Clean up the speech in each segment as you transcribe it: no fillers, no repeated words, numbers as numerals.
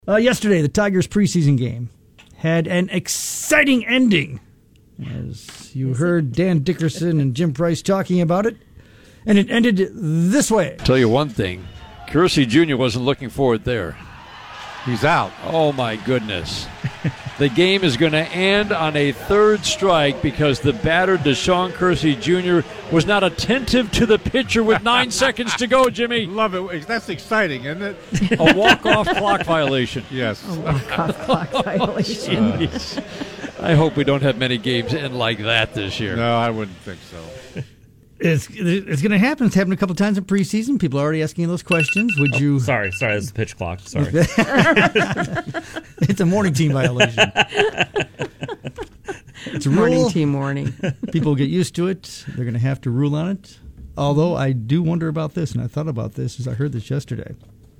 Yesterday, the Tigers preseason game had an exciting ending. As you heard Dan Dickerson and Jim Price talking about it, and it ended this way. Tell you one thing, Kersey Jr. wasn't looking forward there. He's out. Oh, my goodness. The game is going to end on a third strike because the batter, Deshaun Kersey Jr., was not attentive to the pitcher with 9 seconds to go, Jimmy. Love it. That's exciting, isn't it? A walk-off clock violation. Yes. A walk-off clock violation. Jeez. I hope we don't have many games end like that this year. No, I wouldn't think so. It's going to happen. It's happened a couple times in preseason. People are already asking those questions. Would you? Sorry, it's the pitch clock. Sorry. It's a morning team violation. It's a Morning rule. team warning. People get used to it. They're going to have to rule on it. Although I do wonder about this, and I thought about this as I heard this yesterday.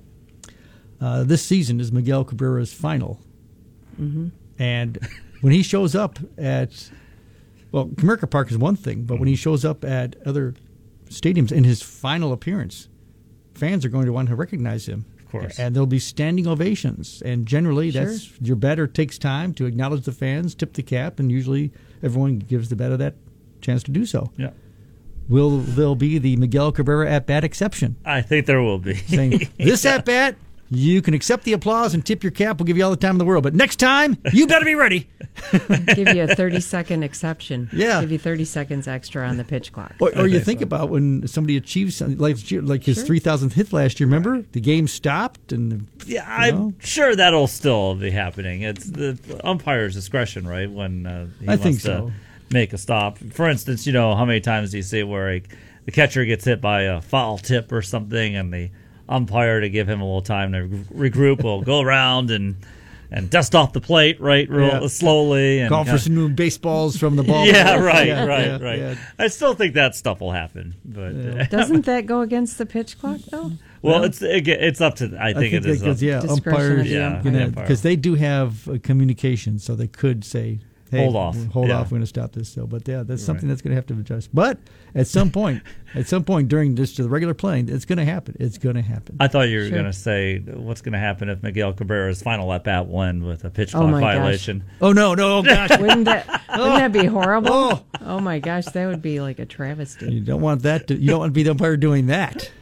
This season is Miguel Cabrera's final. Mm-hmm. And when he shows up at... Well, Comerica Park is one thing, but when he shows up at other stadiums in his final appearance, fans are going to want to recognize him. Of course. And there'll be standing ovations. And generally, that's your batter takes time to acknowledge the fans, tip the cap, and usually everyone gives the batter that chance to do so. Yeah. Will there be the Miguel Cabrera at-bat exception? I think there will be. Saying, this at-bat, you can accept the applause and tip your cap. We'll give you all the time in the world. But next time, you better be ready. Give you a 30-second exception. Yeah. Give you 30 seconds extra on the pitch clock. Or you think about when somebody achieves something, like his 3,000th hit last year, remember? The game stopped. And Yeah, I'm sure that'll still be happening. It's the umpire's discretion, right, when he I wants think to so. make a stop. For instance, how many times do you see where the catcher gets hit by a foul tip or something, and the umpire, to give him a little time to regroup, will go around and dust off the plate, right, real slowly. And call for some new baseballs from the ball. Yeah, right. Yeah. I still think that stuff will happen, but Doesn't that go against the pitch clock, though? well, it's up to. I think it is. Discretion umpires. of the Yeah, umpire. umpire. Because they do have communication, so they could say, hey, Hold off. Hold Yeah. off. We're going to stop this. So, but yeah, that's something that's going to have to adjust. But at some point during just the regular playing, it's going to happen. It's going to happen. I thought you were going to say what's going to happen if Miguel Cabrera's final at bat will end with a pitch clock my violation. Oh no, oh gosh. Wouldn't that be horrible? Oh my gosh, that would be like a travesty. You don't want that. You don't want to be the umpire doing that.